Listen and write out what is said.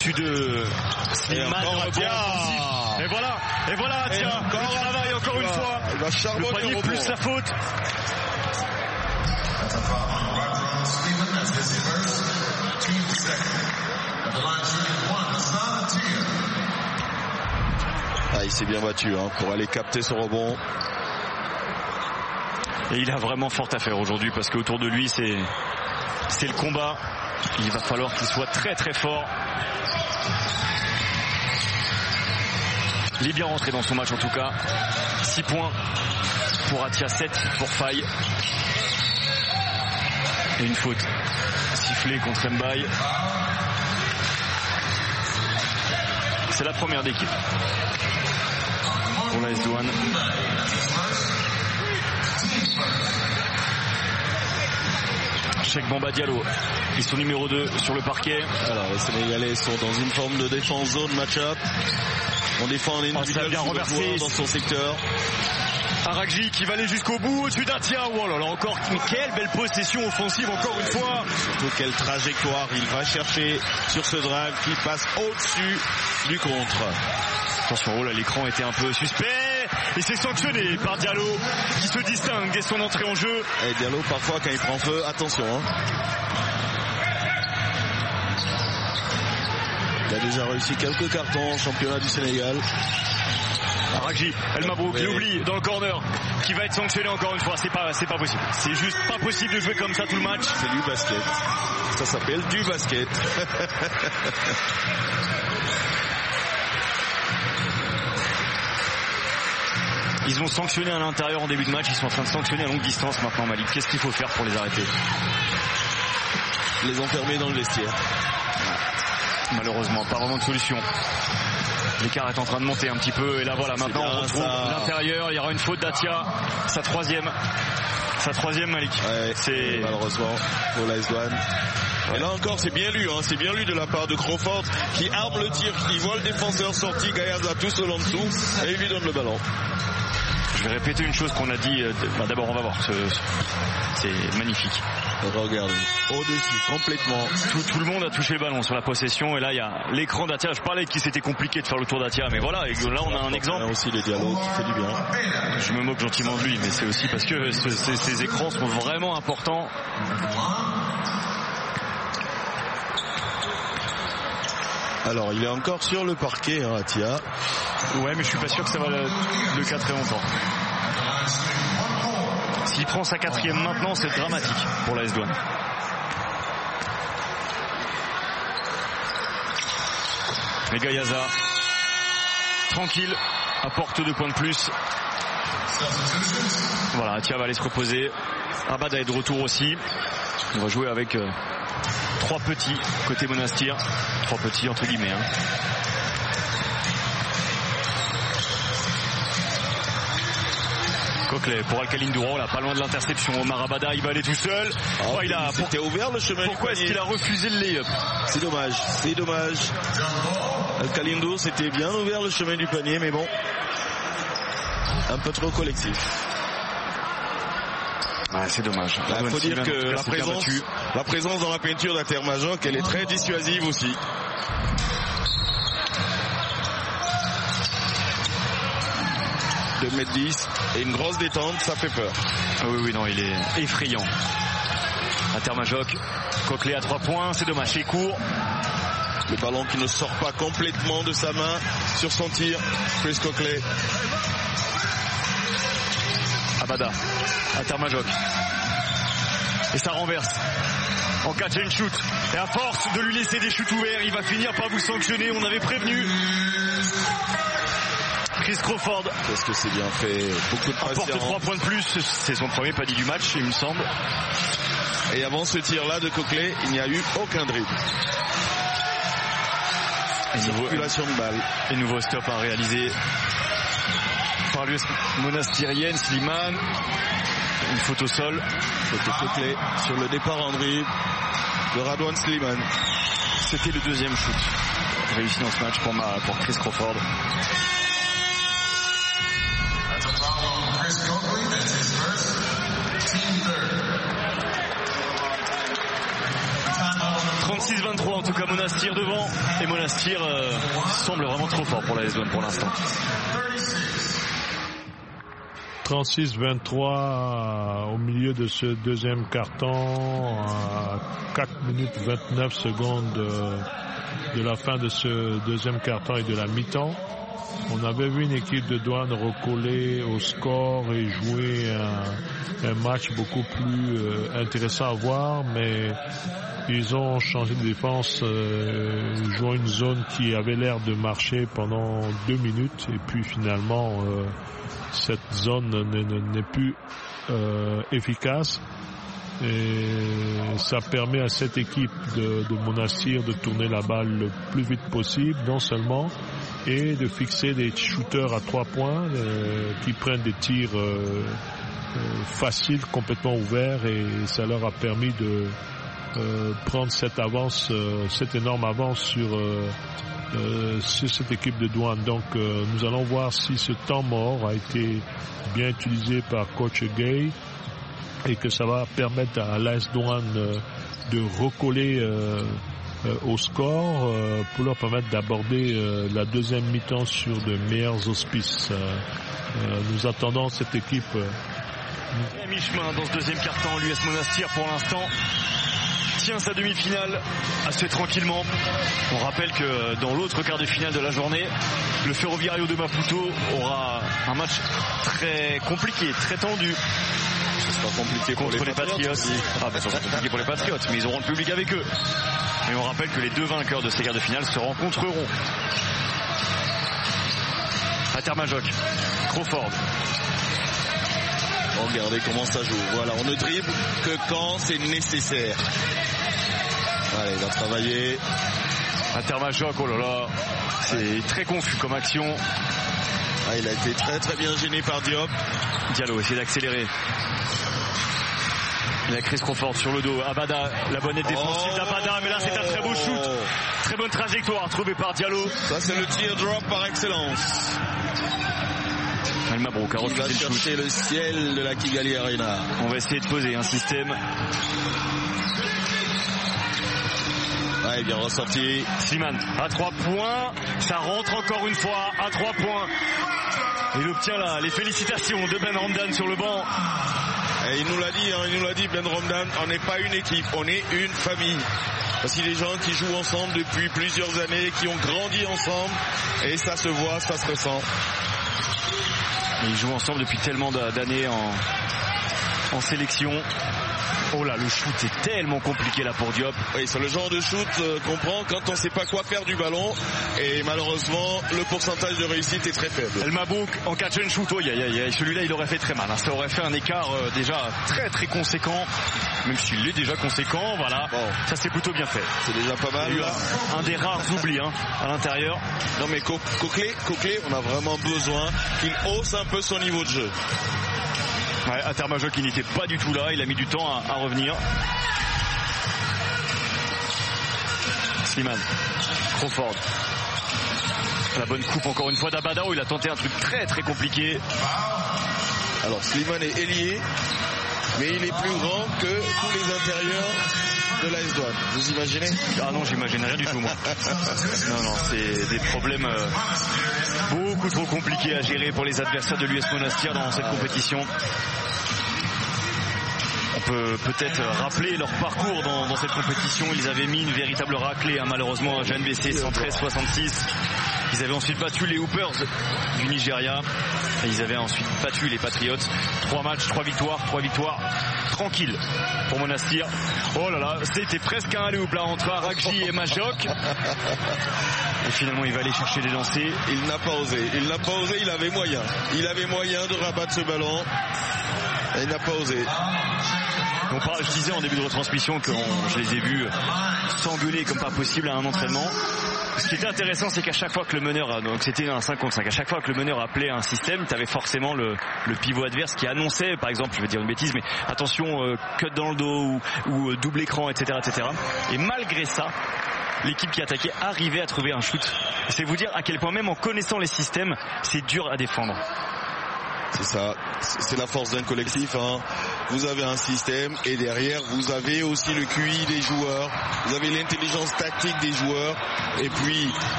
de Slimane. Et voilà, tiens, le travail encore une fois. Le panier plus la faute. Il s'est bien battu pour aller capter ce rebond. Et il a vraiment fort à faire aujourd'hui parce qu'autour de lui c'est le combat. Il va falloir qu'il soit très très fort. Il est bien rentré dans son match en tout cas. 6 points pour Atia, 7 pour Faye. Et une faute sifflée contre Mbaye. C'est la première d'équipe pour l'AS Douanes. Cheikh Bamba Diallo, ils sont numéro 2 sur le parquet. Alors les Sénégalais sont dans une forme de défense zone match-up. On défend en individuel bien reversé dans son secteur. Aragji qui va aller jusqu'au bout au-dessus d'Atia. Oh là là, encore quelle belle possession offensive encore une fois. Surtout quelle trajectoire il va chercher sur ce drive qui passe au-dessus du contre. Attention, oh là, l'écran était un peu suspect. Et c'est sanctionné par Diallo qui se distingue dès son entrée en jeu. Et Diallo parfois quand il prend feu, attention. Il a déjà réussi quelques cartons en championnat du Sénégal. Aragji, El Mabrouk, il oublie dans le corner, qui va être sanctionné encore une fois. C'est pas possible. C'est juste pas possible de jouer comme ça tout le match. C'est du basket. Ça s'appelle du basket. Ils ont sanctionné à l'intérieur en début de match, ils sont en train de sanctionner à longue distance maintenant, Malik. Qu'est-ce qu'il faut faire pour les arrêter? Les enfermer dans le vestiaire. Malheureusement, pas vraiment de solution. L'écart est en train de monter un petit peu et là voilà, maintenant on retrouve l'intérieur. Il y aura une faute d'Atia, sa troisième Malik. Ouais, c'est malheureusement pour l'AS Douanes. Et là encore c'est bien lu, c'est bien lu de la part de Crawford qui arme le tir, qui voit le défenseur sorti, Gayaza tout seul en dessous et il lui donne le ballon. Je vais répéter une chose qu'on a dit. D'abord on va voir, c'est magnifique. Regardez, au-dessus, complètement. Tout le monde a touché le ballon sur la possession et là il y a l'écran d'Atia. Je parlais qu'il c'était compliqué de faire le tour d'Atia, mais voilà, et là on a un exemple. Il y a aussi les dialogues qui fait du bien. Je me moque gentiment de lui, mais c'est aussi parce que ces écrans sont vraiment importants. Alors il est encore sur le parquet, Atia. Ouais, mais je suis pas sûr que ça va le cas très longtemps. S'il prend sa 4e maintenant, c'est dramatique pour l'AS Douanes. Et Gayaza, tranquille, apporte 2 points de plus. Voilà, Atia va aller se reposer. Abada est de retour aussi. On va jouer avec 3 petits côté Monastir. 3 petits entre guillemets. Coquelet pour Al-Khalil Douro, là, pas loin de l'interception. Omar Abada, il va aller tout seul. C'était ouvert le chemin. Pourquoi est-ce qu'il a refusé le lay-up? C'est dommage. Al-Khalil Douro, c'était bien ouvert le chemin du panier, mais bon, un peu trop collectif. C'est dommage. Il faut dire que la présence dans la peinture d'Atermajok, elle est très dissuasive aussi. De 2m10 et une grosse détente, ça fait peur. Oui, non, il est effrayant. Atermajok, Coquelet à 3 points, c'est dommage, c'est court. Le ballon qui ne sort pas complètement de sa main sur son tir. Chris Coquelet. Abada, Atermajok. Et ça renverse. En catch and shoot. Et à force de lui laisser des shoots ouverts, il va finir par vous sanctionner. On avait prévenu. Chris Crawford. Qu'est-ce que c'est bien fait. Beaucoup de patience. Apporte 3 points de plus. C'est son premier panier du match, il me semble. Et avant ce tir-là de Coquelet, il n'y a eu aucun dribble. Circulation de balle. Et nouveau stop à réaliser par l'US monastirienne. Slimane. Une faute au sol. Faute Coquelet sur le départ en dribble de Radwan Slimane. C'était le 2e shoot réussi dans ce match pour Chris Crawford. 36-23 en tout cas, Monastir devant, et Monastir semble vraiment trop fort pour la S1 pour l'instant. 36-23 au milieu de ce deuxième carton, à 4 minutes 29 secondes de la fin de ce deuxième carton et de la mi-temps. On avait vu une équipe de Douane recoller au score et jouer un match beaucoup plus intéressant à voir, mais ils ont changé de défense, jouant une zone qui avait l'air de marcher pendant 2 minutes, et puis finalement cette zone n'est plus efficace. Et ça permet à cette équipe de Monastir de tourner la balle le plus vite possible, non seulement, et de fixer des shooters à 3 points qui prennent des tirs faciles, complètement ouverts, et ça leur a permis de prendre cette avance, cette énorme avance sur cette équipe de Douane. Donc nous allons voir si ce temps mort a été bien utilisé par coach Gay, et que ça va permettre à l'AS Douane de recoller au score pour leur permettre d'aborder la deuxième mi-temps sur de meilleurs auspices. Nous attendons cette équipe. À mi-chemin dans ce deuxième carton, l'US Monastir pour l'instant tient sa demi-finale assez tranquillement. On rappelle que dans l'autre quart de finale de la journée, le Ferroviario de Maputo aura un match très compliqué, très tendu. Ce sera compliqué contre les Patriotes. Ça sera compliqué pour les Patriotes, mais ils auront le public avec eux. Et on rappelle que les deux vainqueurs de ces quarts de finale se rencontreront. Atermajok, Crawford. Regardez comment ça joue. Voilà, on ne dribble que quand c'est nécessaire. Allez, il va travailler. Atermajok, oh là là, c'est très confus comme action. Ah, il a été très très bien gêné par Diop. Diallo essaie d'accélérer. Il a Chris Crawford sur le dos. Abada, la bonne aide défensive d'Abada, mais là c'est un très beau shoot. Très bonne trajectoire trouvée par Diallo. Ça c'est le teardrop par excellence. El Mabrouk a refusé le shoot. Chercher le ciel de la Kigali Arena. On va essayer de poser un système. Ah, il est bien ressorti. Slimane à 3 points. Ça rentre encore une fois à 3 points. Il obtient là les félicitations de Ben Ramdan sur le banc. Et il nous l'a dit, Ben Ramdan, on n'est pas une équipe, on est une famille. Parce qu'il y a des gens qui jouent ensemble depuis plusieurs années, qui ont grandi ensemble, et ça se voit, ça se ressent. Ils jouent ensemble depuis tellement d'années en sélection. Oh là, le shoot est tellement compliqué là pour Diop. Oui, c'est le genre de shoot qu'on prend quand on ne sait pas quoi faire du ballon. Et malheureusement, le pourcentage de réussite est très faible. El Mabrouk en catch and shoot. Oh, celui-là, il aurait fait très mal. Hein. Ça aurait fait un écart déjà très très conséquent. Même s'il est déjà conséquent, voilà. Bon. Ça c'est plutôt bien fait. C'est déjà pas mal. Là. Un des rares oublis à l'intérieur. Non mais Coquelet, on a vraiment besoin qu'il hausse un peu son niveau de jeu. Ouais, Atermajok qui n'était pas du tout là, il a mis du temps à revenir. Slimane, Crawford. La bonne coupe encore une fois d'Abada, où il a tenté un truc très très compliqué. Alors Slimane est ailier, mais il est plus grand que tous les intérieurs de l'AS Douane. Vous imaginez? Ah non, j'imagine rien du tout moi. Non, c'est des problèmes beaucoup trop compliqués à gérer pour les adversaires de l'US Monastir dans cette compétition. On peut peut-être rappeler leur parcours dans cette compétition. Ils avaient mis une véritable raclée, malheureusement, à JNBC 113-66. Ils avaient ensuite battu les Hoopers du Nigeria. Et ils avaient ensuite battu les Patriots. 3 matchs, 3 victoires. Tranquille pour Monastir. Oh là là, c'était presque un alley-oop là entre Arakji et Majok. Et finalement, il va aller chercher des lancers. Il n'a pas osé, il avait moyen. Il avait moyen de rabattre ce ballon. Et il n'a pas osé. Je disais en début de retransmission que je les ai vus s'engueuler comme pas possible à un entraînement. Ce qui était intéressant, c'est qu'à chaque fois que le meneur, donc c'était un 5 contre 5, à chaque fois que le meneur appelait un système, tu avais forcément le pivot adverse qui annonçait, par exemple, je vais dire une bêtise, mais attention, cut dans le dos ou double écran, etc., etc. Et malgré ça, l'équipe qui attaquait arrivait à trouver un shoot. C'est vous dire à quel point même en connaissant les systèmes, c'est dur à défendre. C'est ça, c'est la force d'un collectif, hein. Vous avez un système et derrière vous avez aussi le QI des joueurs, vous avez l'intelligence tactique des joueurs et puis